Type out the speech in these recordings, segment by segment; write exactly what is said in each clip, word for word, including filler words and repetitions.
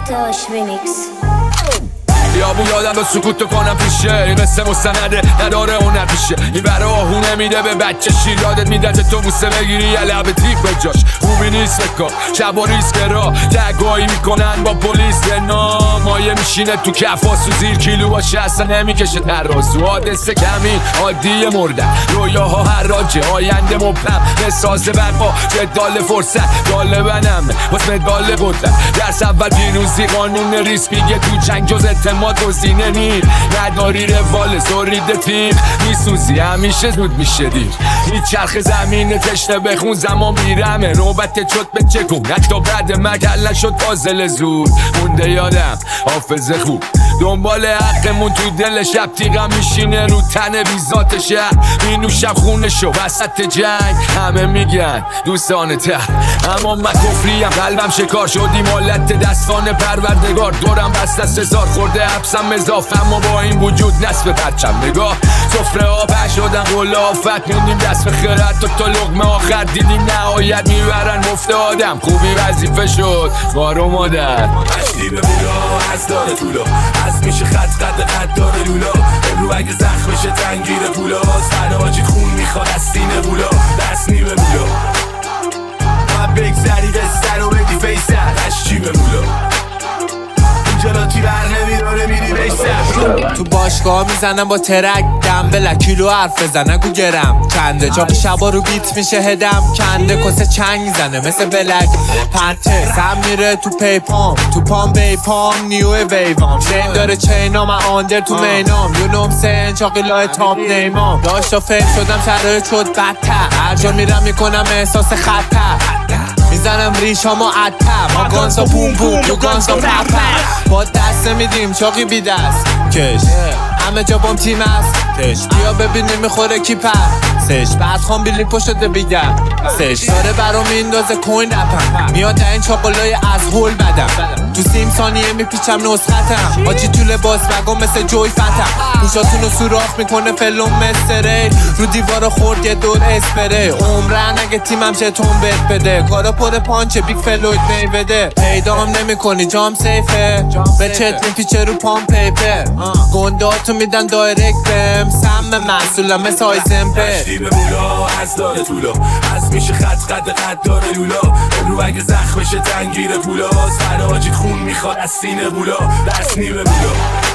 Bartosz Remix. بیابون یادم به سکوتو کنم پیشه این قصه مستنده نداره هنر پیشه این برا آهونه میده به بچه شیر یادت میده تو بوسه بگیری یه لبه تیک به جاش خوبی نیست بکن شب و ریسک را تگایی میکنن با پلیس نام مایه میشینه تو کفاس و زیر کیلو باشه اصلا نمیکشه ترازو حادثه کمی عادی مردن رویاها هر راجه آینده مبهم احساس برقا جدال فرصت دالبنم واسه مدال قدرت درس اول پیروزی قانون ریسک میگه تو جنگ جز اعتماد گزینه نیر نداری روال زورید تیر میسوزی همیشه زود میشه دیر این چرخ زمین تشنه بخون زمان میرمه نوبت شد به چه کن حتی بعد مگل نشد فاضل زور مونده یادم حافظه خوب دنبال حقمون تو دل شب تیغم میشینه رو تن بیزات شهر مینوشم خونشو وسط جنگ همه میگن دوستان ته اما من کفریم قلبم شکار شدیم حالت دستان پروردگار دورم بست از سزار خورده حبسم مضاف اما با این وجود نصف پرچم نگاه سفره ها پر شدن قله آفت موندیم دست به خیرت تا تا لقمه آخر دیدیم نهایت میبرن مفت آدم خوبی وظیفه شد بارو مادر مشتی به مولا از داره طولا از میشه خط قد قد داره لولا امرو اگه زخمشه تنگیر پولا سرآجی خون میخواد از سینه بولا دست نی به مولا باید بگذری قصه رو بدی فیسر مشتی به مولا جلاتی بر نمیداره میری بیشتر تو باشگاه میزنم با ترک دنبل کیلو حرف بزن نگو گرم کنده چاق شبا رو بیت میشه هدم کنده کسه چنگ زنه مثل بلک پنته سم میره تو پیپام تو پام بیپام نیو ویوام شیم داره چینا من آندر تو مینام یونوم سن چاقی لای تاپ نیمام داشتا فیل شدم شرایط شد بدتر هر جا میرم میکنم احساس خطر میزنم ریشامو عطر ما گانسا بوم بوم یو گانسا پپر با دست میدیم چاقی بی دست کش همه جا بام تیم است تش بیا ببینیم میخوره کی پر سش بعد خان بیلی پشت بیدم سش داره برام میندازه کوین رپم میاد این چاقلای از هول بدم تو سیم ثانیه میپیچم نسختم آجی تو لباس بگم مثل جوی فتم پوشاتونو سوراخ میکنه فلوم مستره رو دیوار خورد یه دور اسپره عمرن اگه تیمم شتون بهت بده کارا پر پانچه بیگ فلوید میوده پیدام نمی کنی جام سیفه به چت میپیچه رو پام پیپر گنداتو میدن دایرکت بهم سم محصولم مثل آیزنپه مشتی به مولا از داره طولا از میشه خط قد قد داره لولا امرو اگه زخمشه تنگیر پولا سرآجی خون میخواد از سینه بولا دست نی به مولا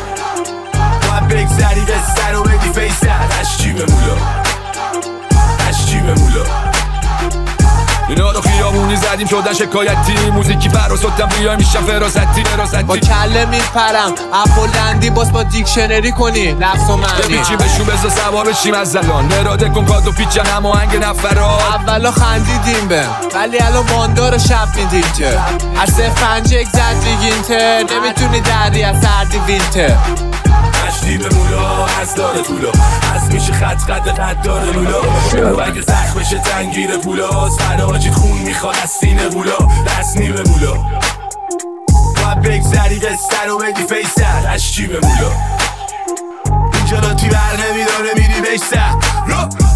باید بگذری قصه رو بدی فیسر مشتی به مولا مشتی به مولا اینا رو خیابونی زدیم شدن شکایتی موزیکی فراسوتم بیای میشم فراستی فراستی با کله میپرم اپولندی باز با دیکشنری کنی لفظ و معنی بپیچی بشو بزا سوار بشیم از زلان نراده کن کادو پیچن هم آهنگ نفرات اولا خندیدیم به ولی الان واندار شب میدیم که از سه فنجک زد دیگینتر نمیتونی دری از سردی وینتر مشتی به مولا از داره طولا از میشه خط قد قد داره لولا امرو اگه زخمشه تنگیر پولا سرآجی خون میخواد از سینه بولا دست نی به مولا باید بگذری قصه رو بدی فیسر مشتی به مولا اینجا لاتی بر نمیداره میری بیشتر